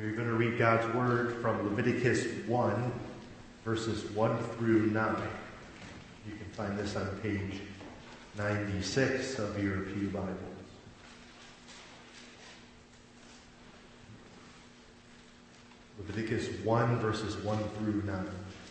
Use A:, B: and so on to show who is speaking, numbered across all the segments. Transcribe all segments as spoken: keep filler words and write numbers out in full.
A: We're going to read God's Word from Leviticus one, verses one through nine. You can find this on page ninety-six of your Pew Bibles. Leviticus one, verses one through nine.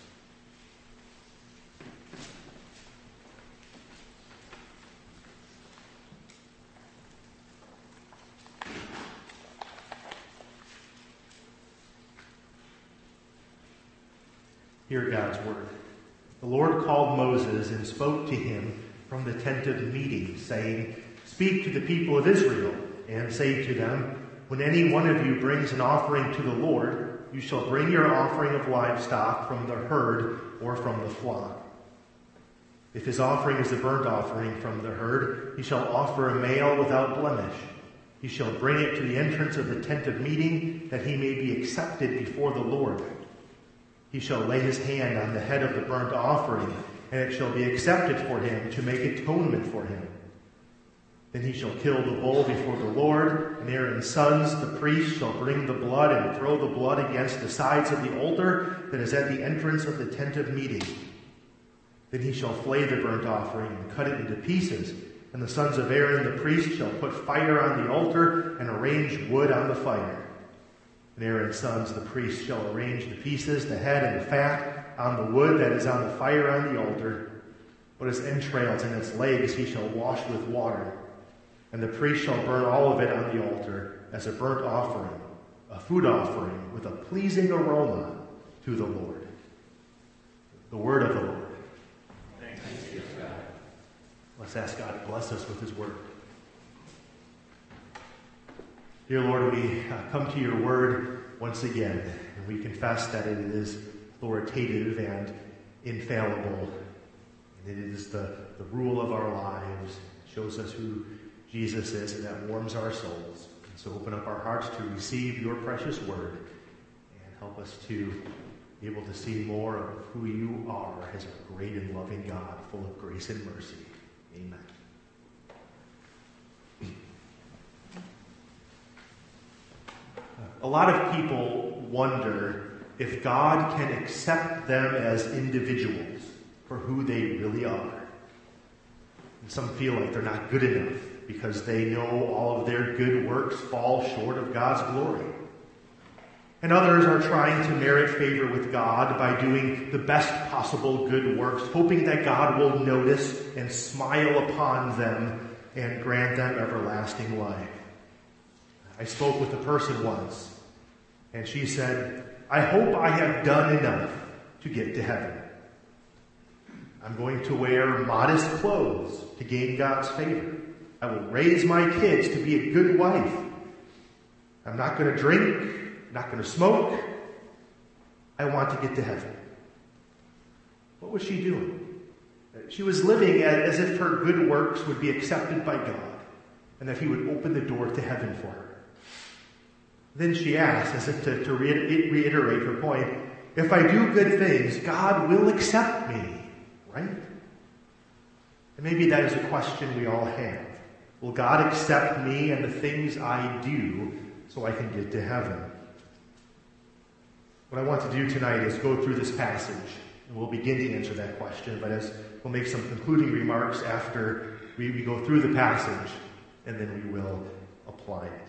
A: Hear God's word. The Lord called Moses and spoke to him from the tent of meeting, saying, "Speak to the people of Israel, and say to them, when any one of you brings an offering to the Lord, you shall bring your offering of livestock from the herd or from the flock. If his offering is a burnt offering from the herd, he shall offer a male without blemish. He shall bring it to the entrance of the tent of meeting, that he may be accepted before the Lord. He shall lay his hand on the head of the burnt offering, and it shall be accepted for him to make atonement for him. Then he shall kill the bull before the Lord, and Aaron's sons, the priests, shall bring the blood and throw the blood against the sides of the altar that is at the entrance of the tent of meeting. Then he shall flay the burnt offering and cut it into pieces, and the sons of Aaron, the priest, shall put fire on the altar and arrange wood on the fire. And Aaron's sons, the priests, shall arrange the pieces, the head and the fat, on the wood that is on the fire on the altar. But its entrails and its legs he shall wash with water. And the priest shall burn all of it on the altar as a burnt offering, a food offering with a pleasing aroma to the Lord." The word of the Lord.
B: Thanks be to God.
A: Let's ask God to bless us with his word. Dear Lord, we come to your word once again, and we confess that it is authoritative and infallible, and it is the, the rule of our lives. It shows us who Jesus is, and that warms our souls. And so open up our hearts to receive your precious word, and help us to be able to see more of who you are as a great and loving God, full of grace and mercy. Amen. A lot of people wonder if God can accept them as individuals for who they really are. And some feel like they're not good enough because they know all of their good works fall short of God's glory. And others are trying to merit favor with God by doing the best possible good works, hoping that God will notice and smile upon them and grant them everlasting life. I spoke with a person once, and she said, "I hope I have done enough to get to heaven. I'm going to wear modest clothes to gain God's favor. I will raise my kids to be a good wife. I'm not going to drink, not going to smoke. I want to get to heaven." What was she doing? She was living as if her good works would be accepted by God, and that he would open the door to heaven for her. Then she asked, as if to, to reiterate her point, if I do good things, God will accept me, right? And maybe that is a question we all have. Will God accept me and the things I do so I can get to heaven? What I want to do tonight is go through this passage, and we'll begin to answer that question, but as we'll make some concluding remarks after we, we go through the passage, and then we will apply it.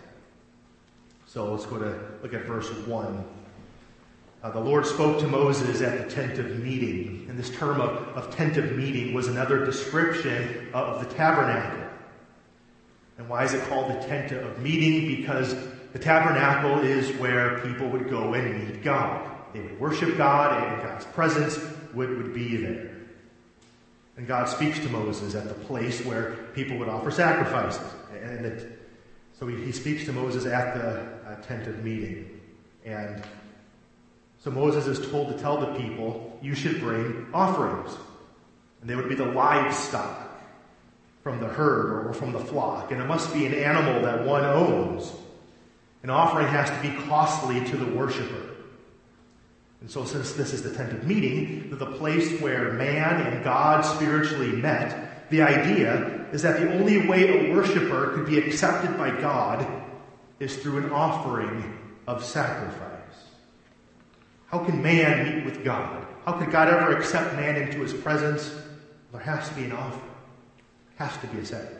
A: So let's go to look at verse one. Uh, the Lord spoke to Moses at the tent of meeting. And this term of, of tent of meeting was another description of the tabernacle. And why is it called the tent of meeting? Because the tabernacle is where people would go and meet God. They would worship God, and God's presence would, would be there. And God speaks to Moses at the place where people would offer sacrifices. And it, so he, he speaks to Moses at the uh, tent of meeting. And so Moses is told to tell the people, you should bring offerings. And they would be the livestock from the herd or from the flock. And it must be an animal that one owns. An offering has to be costly to the worshiper. And so since this is the tent of meeting, the place where man and God spiritually met, the idea is that the only way a worshiper could be accepted by God is through an offering of sacrifice. How can man meet with God? How could God ever accept man into his presence? There has to be an offering. There has to be a sacrifice.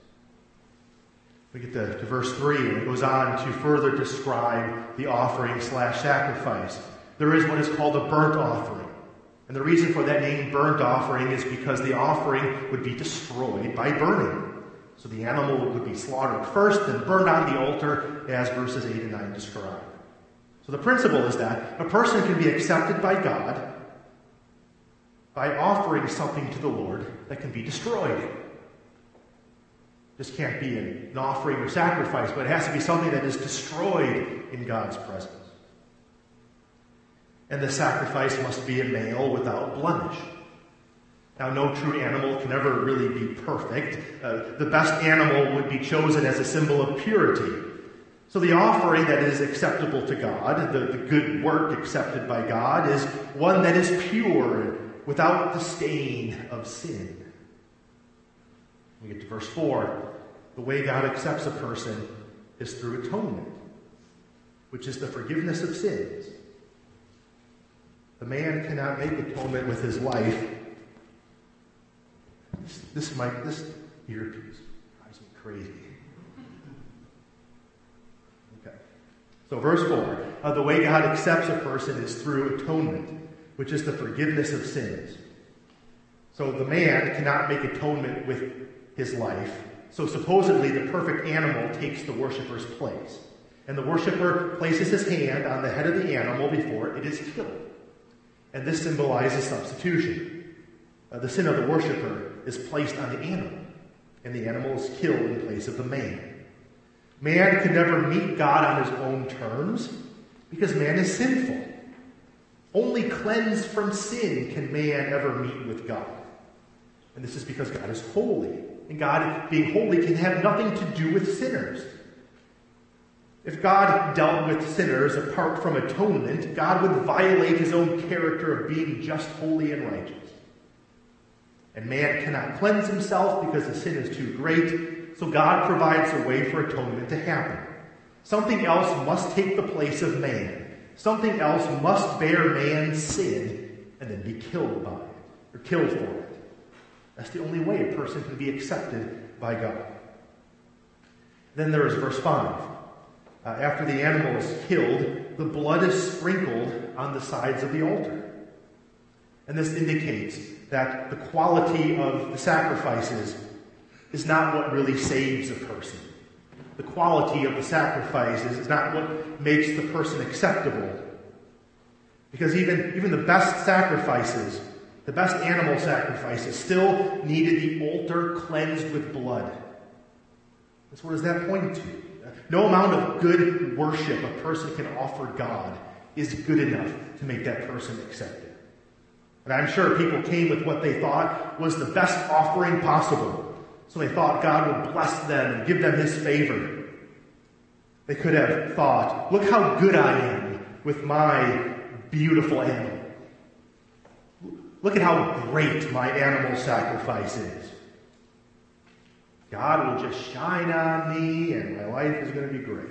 A: We get to, to verse three, and it goes on to further describe the offering slash sacrifice. There is what is called a burnt offering. And the reason for that name, burnt offering, is because the offering would be destroyed by burning. So the animal would be slaughtered first and burned on the altar, as verses eight and nine describe. So the principle is that a person can be accepted by God by offering something to the Lord that can be destroyed. This can't be an offering or sacrifice, but it has to be something that is destroyed in God's presence. And the sacrifice must be a male without blemish. Now, no true animal can ever really be perfect. Uh, the best animal would be chosen as a symbol of purity. So the offering that is acceptable to God, the, the good work accepted by God, is one that is pure, without the stain of sin. We get to verse four. The way God accepts a person is through atonement, which is the forgiveness of sins. The man cannot make atonement with his life. This, this might, this earpiece drives me crazy. Okay. So verse four, uh, the way God accepts a person is through atonement, which is the forgiveness of sins. So the man cannot make atonement with his life. So supposedly the perfect animal takes the worshiper's place. And the worshiper places his hand on the head of the animal before it is killed. And this symbolizes substitution. Uh, the sin of the worshiper is placed on the animal, and the animal is killed in place of the man. Man can never meet God on his own terms because man is sinful. Only cleansed from sin can man ever meet with God. And this is because God is holy. And God, being holy, can have nothing to do with sinners. If God dealt with sinners apart from atonement, God would violate his own character of being just, holy, and righteous. And man cannot cleanse himself because the sin is too great, so God provides a way for atonement to happen. Something else must take the place of man. Something else must bear man's sin and then be killed by it, or killed for it. That's the only way a person can be accepted by God. Then there is verse five. Uh, after the animal is killed, the blood is sprinkled on the sides of the altar. And this indicates that the quality of the sacrifices is not what really saves a person. The quality of the sacrifices is not what makes the person acceptable. Because even, even the best sacrifices, the best animal sacrifices, still needed the altar cleansed with blood. So what does that point to? No amount of good worship a person can offer God is good enough to make that person accepted. And I'm sure people came with what they thought was the best offering possible. So they thought God would bless them and give them his favor. They could have thought, look how good I am with my beautiful animal. Look at how great my animal sacrifice is. God will just shine on me and my life is going to be great.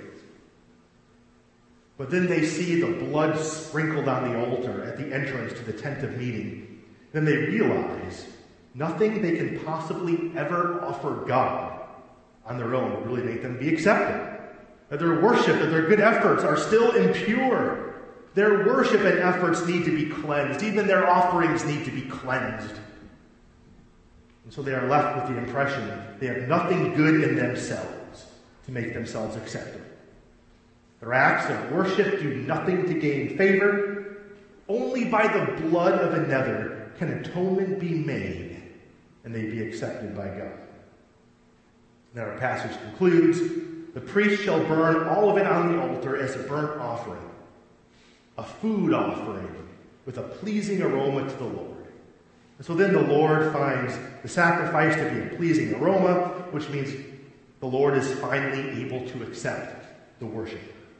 A: But then they see the blood sprinkled on the altar at the entrance to the tent of meeting. Then they realize nothing they can possibly ever offer God on their own will really make them be accepted. That their worship, that their good efforts are still impure. Their worship and efforts need to be cleansed. Even their offerings need to be cleansed. And so they are left with the impression that they have nothing good in themselves to make themselves acceptable. Their acts of worship do nothing to gain favor. Only by the blood of another can atonement be made and they be accepted by God. Now our passage concludes, the priest shall burn all of it on the altar as a burnt offering, a food offering with a pleasing aroma to the Lord. And so then the Lord finds the sacrifice to be a pleasing aroma, which means the Lord is finally able to accept the worship.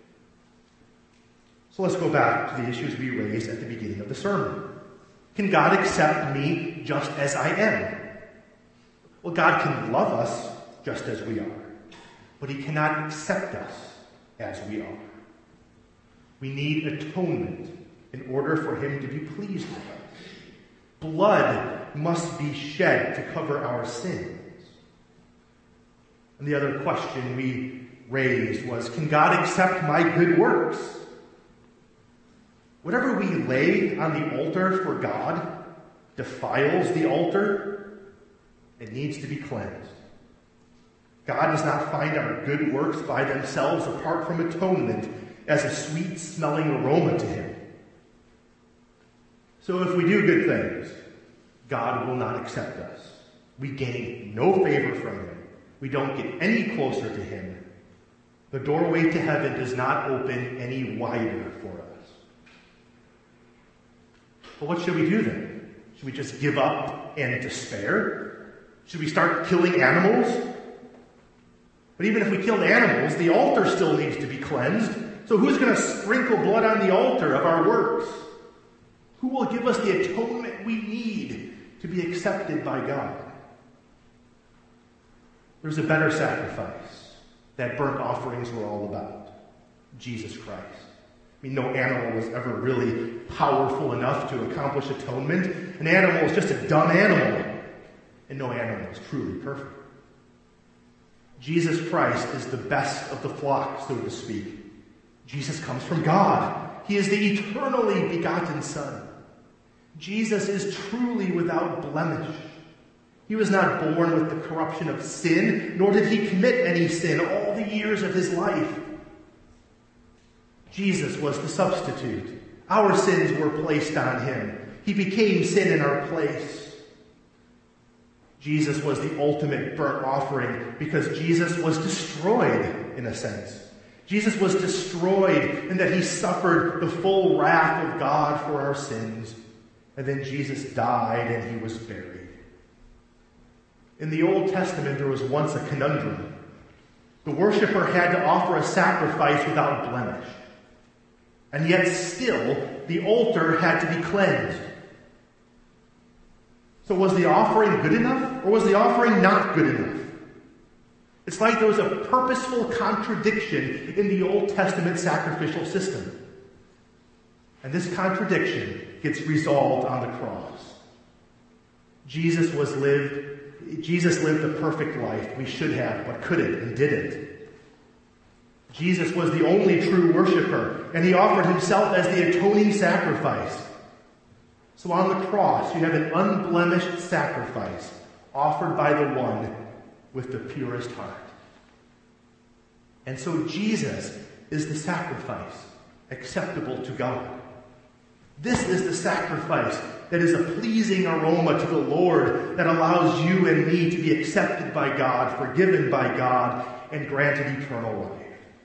A: So let's go back to the issues we raised at the beginning of the sermon. Can God accept me just as I am? Well, God can love us just as we are, but he cannot accept us as we are. We need atonement in order for him to be pleased with us. Blood must be shed to cover our sins. And the other question we raised was, can God accept my good works? Whatever we lay on the altar for God defiles the altar. It needs to be cleansed. God does not find our good works by themselves apart from atonement as a sweet-smelling aroma to him. So if we do good things, God will not accept us. We gain no favor from him. We don't get any closer to him. The doorway to heaven does not open any wider for us. But what should we do then? Should we just give up and despair? Should we start killing animals? But even if we killed animals, the altar still needs to be cleansed. So who's going to sprinkle blood on the altar of our works? Who will give us the atonement we need to be accepted by God? There's a better sacrifice that burnt offerings were all about. Jesus Christ. I mean, no animal was ever really powerful enough to accomplish atonement. An animal is just a dumb animal. And no animal is truly perfect. Jesus Christ is the best of the flock, so to speak. Jesus comes from God. He is the eternally begotten Son. Jesus is truly without blemish. He was not born with the corruption of sin, nor did he commit any sin all the years of his life. Jesus was the substitute. Our sins were placed on him. He became sin in our place. Jesus was the ultimate burnt offering because Jesus was destroyed, in a sense. Jesus was destroyed in that he suffered the full wrath of God for our sins. And then Jesus died and he was buried. In the Old Testament, there was once a conundrum. The worshiper had to offer a sacrifice without blemish. And yet still, the altar had to be cleansed. So was the offering good enough, or was the offering not good enough? It's like there was a purposeful contradiction in the Old Testament sacrificial system. And this contradiction gets resolved on the cross. Jesus was lived, Jesus lived a perfect life we should have, but couldn't and didn't. Jesus was the only true worshiper, and he offered himself as the atoning sacrifice. So on the cross, you have an unblemished sacrifice offered by the one with the purest heart. And so Jesus is the sacrifice acceptable to God. This is the sacrifice that is a pleasing aroma to the Lord that allows you and me to be accepted by God, forgiven by God, and granted eternal life.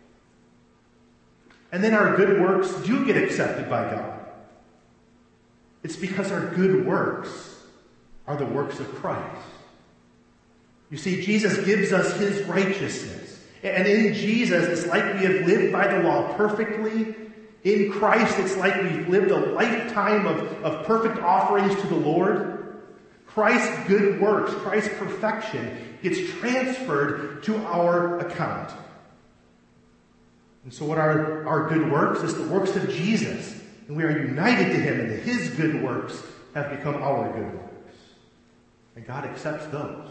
A: And then our good works do get accepted by God. It's because our good works are the works of Christ. You see, Jesus gives us his righteousness. And in Jesus, it's like we have lived by the law perfectly. In Christ, it's like we've lived a lifetime of, of perfect offerings to the Lord. Christ's good works, Christ's perfection, gets transferred to our account. And so what are our good works? It's the works of Jesus. And we are united to him, and his good works have become our good works. And God accepts those.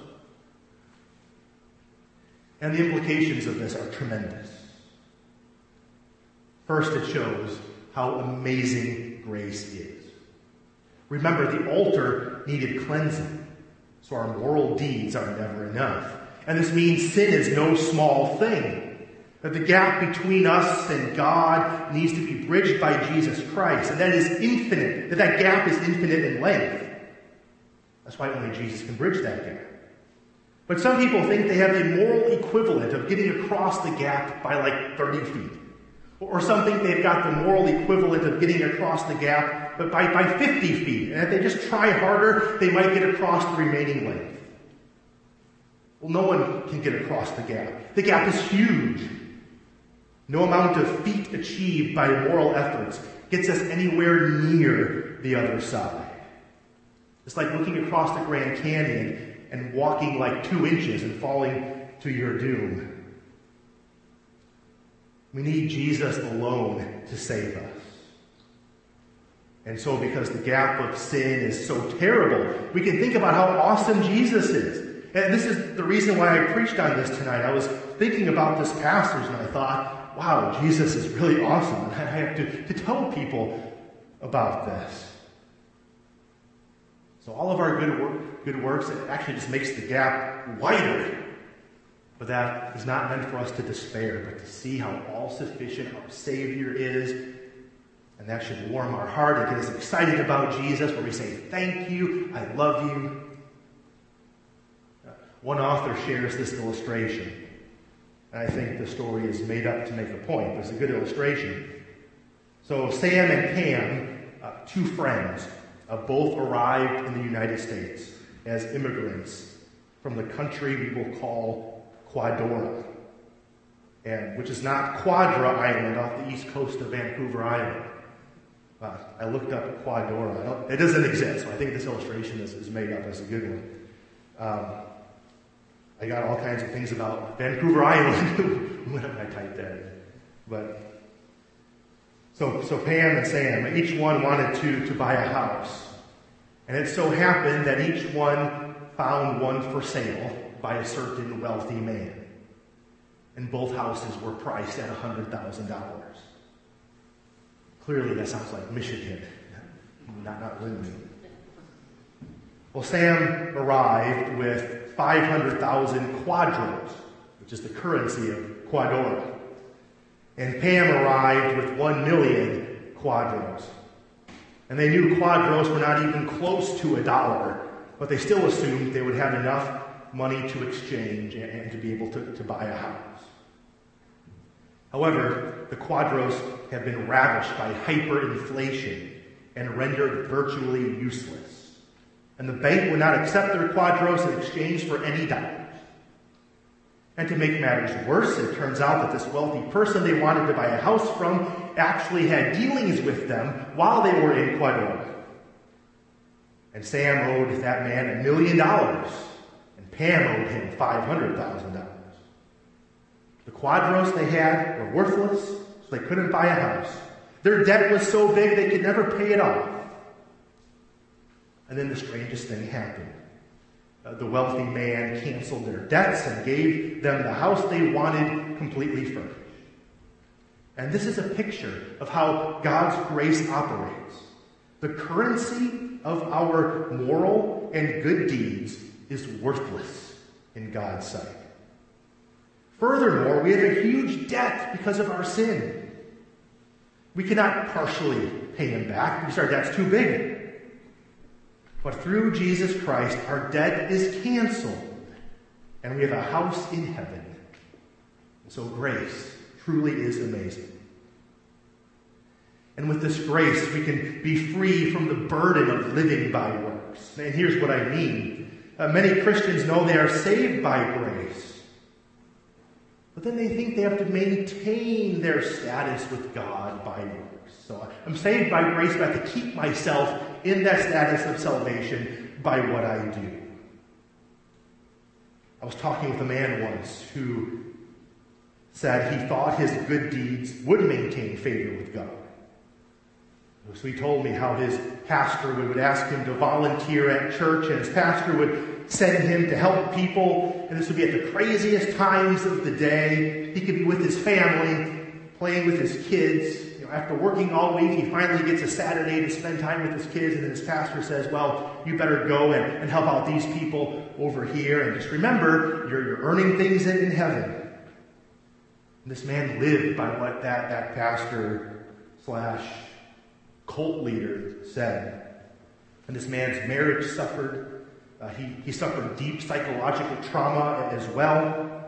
A: And the implications of this are tremendous. First, it shows how amazing grace is. Remember, the altar needed cleansing, so our moral deeds are never enough. And this means sin is no small thing. That the gap between us and God needs to be bridged by Jesus Christ. And that is infinite. That that gap is infinite in length. That's why only Jesus can bridge that gap. But some people think they have the moral equivalent of getting across the gap by like thirty feet. Or some think they've got the moral equivalent of getting across the gap but by, by fifty feet. And if they just try harder, they might get across the remaining length. Well, no one can get across the gap. The gap is huge. No amount of feat achieved by moral efforts gets us anywhere near the other side. It's like looking across the Grand Canyon and walking like two inches and falling to your doom. We need Jesus alone to save us. And so because the gap of sin is so terrible, we can think about how awesome Jesus is. And this is the reason why I preached on this tonight. I was thinking about this passage and I thought, wow, Jesus is really awesome. And I have to, to tell people about this. So all of our good work, good works, it actually just makes the gap wider. But that is not meant for us to despair, but to see how all-sufficient our Savior is. And that should warm our heart and get us excited about Jesus, where we say, thank you, I love you. One author shares this illustration. And I think the story is made up to make a point, but it's a good illustration. So Sam and Pam, uh, two friends, uh, both arrived in the United States as immigrants from the country we will call Quadora, and which is not Quadra Island off the east coast of Vancouver Island. Uh, I looked up Quadora. I don't, it doesn't exist, so I think this illustration is, is made up as a good one. Um, I got all kinds of things about Vancouver Island when I typed that in. But so, so Pam and Sam, each one wanted to, to buy a house. And it so happened that each one found one for sale by a certain wealthy man. And both houses were priced at one hundred thousand dollars. Clearly, that sounds like Michigan, not, not Lindsay. Well, Sam arrived with five hundred thousand quadros, which is the currency of Quadora. And Pam arrived with one million quadros. And they knew quadros were not even close to a dollar, but they still assumed they would have enough money to exchange and, and to be able to, to buy a house. However, the quadros have been ravished by hyperinflation and rendered virtually useless. And the bank would not accept their quadros in exchange for any dollars. And to make matters worse, it turns out that this wealthy person they wanted to buy a house from actually had dealings with them while they were in Quadora. And Sam owed that man a million dollars, and Pam owed him five hundred thousand dollars. The quadros they had were worthless, so they couldn't buy a house. Their debt was so big they could never pay it off. And then the strangest thing happened. Uh, the wealthy man canceled their debts and gave them the house they wanted completely furnished. And this is a picture of how God's grace operates. The currency of our moral and good deeds is worthless in God's sight. Furthermore, we have a huge debt because of our sin. We cannot partially pay him back because our debt's too big. But through Jesus Christ, our debt is canceled, and we have a house in heaven. And so grace truly is amazing. And with this grace, we can be free from the burden of living by works. And here's what I mean. Uh, many Christians know they are saved by grace. But then they think they have to maintain their status with God by works. So I'm saved by grace, but I have to keep myself in that status of salvation by what I do. I was talking with a man once who said he thought his good deeds would maintain favor with God. So he told me how his pastor would ask him to volunteer at church, and his pastor would send him to help people, and this would be at the craziest times of the day. He could be with his family, playing with his kids. You know, after working all week, he finally gets a Saturday to spend time with his kids, and then his pastor says, well, you better go and, and help out these people over here, and just remember, you're, you're earning things in, in heaven. And this man lived by what that, that pastor slash cult leader said. And this man's marriage suffered. Uh, he, he suffered deep psychological trauma as well.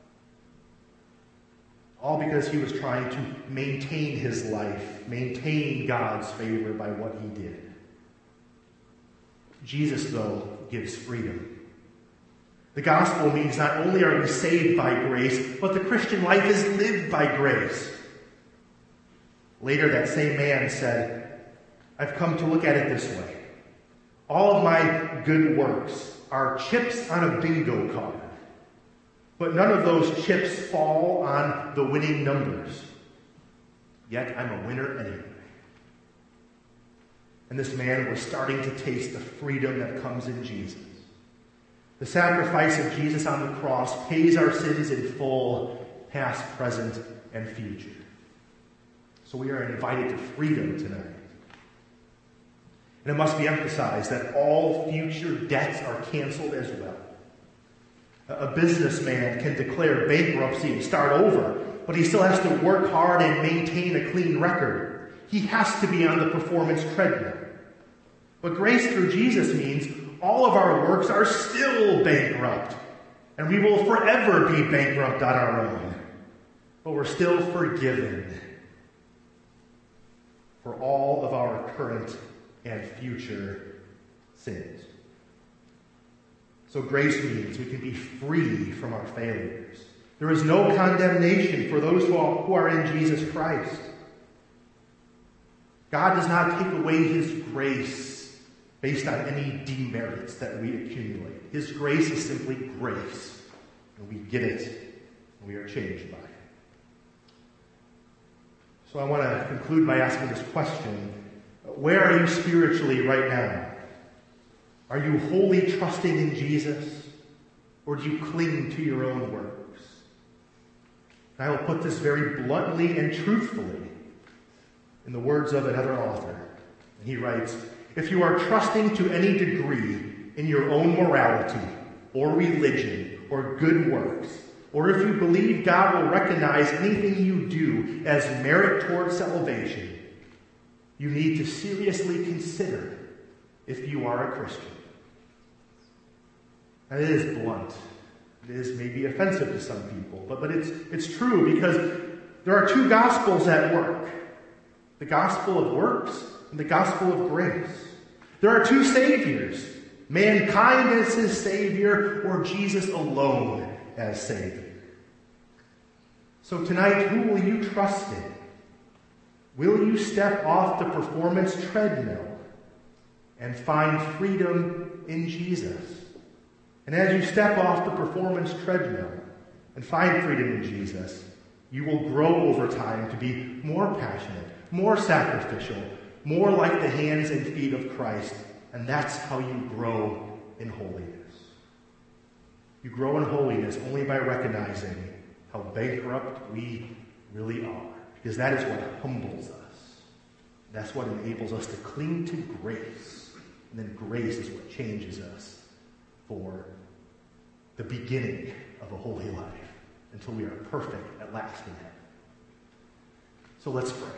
A: All because he was trying to maintain his life, maintain God's favor by what he did. Jesus, though, gives freedom. The gospel means not only are we saved by grace, but the Christian life is lived by grace. Later, that same man said, I've come to look at it this way. All of my good works are chips on a bingo card. But none of those chips fall on the winning numbers. yet I'm a winner anyway. And this man was starting to taste the freedom that comes in Jesus. The sacrifice of Jesus on the cross pays our sins in full, past, present, and future. So we are invited to freedom tonight. And it must be emphasized that all future debts are canceled as well. A businessman can declare bankruptcy and start over, but he still has to work hard and maintain a clean record. He has to be on the performance treadmill. But grace through Jesus means all of our works are still bankrupt, and we will forever be bankrupt on our own. But we're still forgiven for all of our current and future sins. So grace means we can be free from our failures. There is no condemnation for those who are, who are in Jesus Christ. God does not take away his grace based on any demerits that we accumulate. His grace is simply grace, and we get it, and we are changed by it. So I want to conclude by asking this question. Where are you spiritually right now? Are you wholly trusting in Jesus, or do you cling to your own works? And I will put this very bluntly and truthfully in the words of another author. And he writes, if you are trusting to any degree in your own morality or religion or good works, or if you believe God will recognize anything you do as merit towards salvation, you need to seriously consider if you are a Christian. Now, it is blunt. It is maybe offensive to some people, but, but it's, it's true because there are two gospels at work. The gospel of works and the gospel of grace. There are two saviors. Mankind as his savior, or Jesus alone as savior. So tonight, who will you trust in? Will you step off the performance treadmill and find freedom in Jesus? And as you step off the performance treadmill and find freedom in Jesus, you will grow over time to be more passionate, more sacrificial, more like the hands and feet of Christ. And that's how you grow in holiness. You grow in holiness only by recognizing how bankrupt we really are. Because that is what humbles us. That's what enables us to cling to grace. And then grace is what changes us for the beginning of a holy life until we are perfect at last in heaven. So let's pray.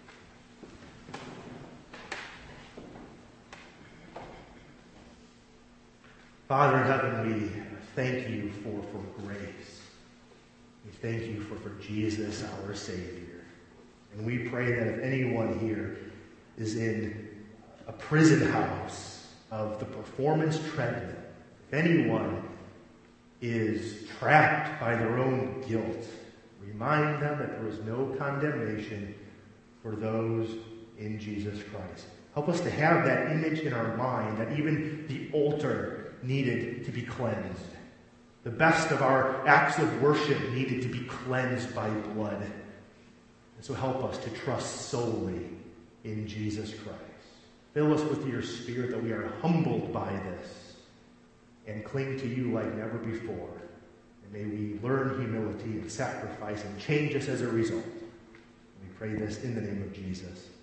A: Father in heaven, we thank you for, for grace. We thank you for, for Jesus, our Savior. And we pray that if anyone here is in a prison house of the performance treadmill, if anyone is trapped by their own guilt, remind them that there is no condemnation for those in Jesus Christ. Help us to have that image in our mind that even the altar needed to be cleansed. The best of our acts of worship needed to be cleansed by blood. And so help us to trust solely in Jesus Christ. Fill us with your Spirit that we are humbled by this and cling to you like never before. And may we learn humility and sacrifice and change us as a result. We pray this in the name of Jesus.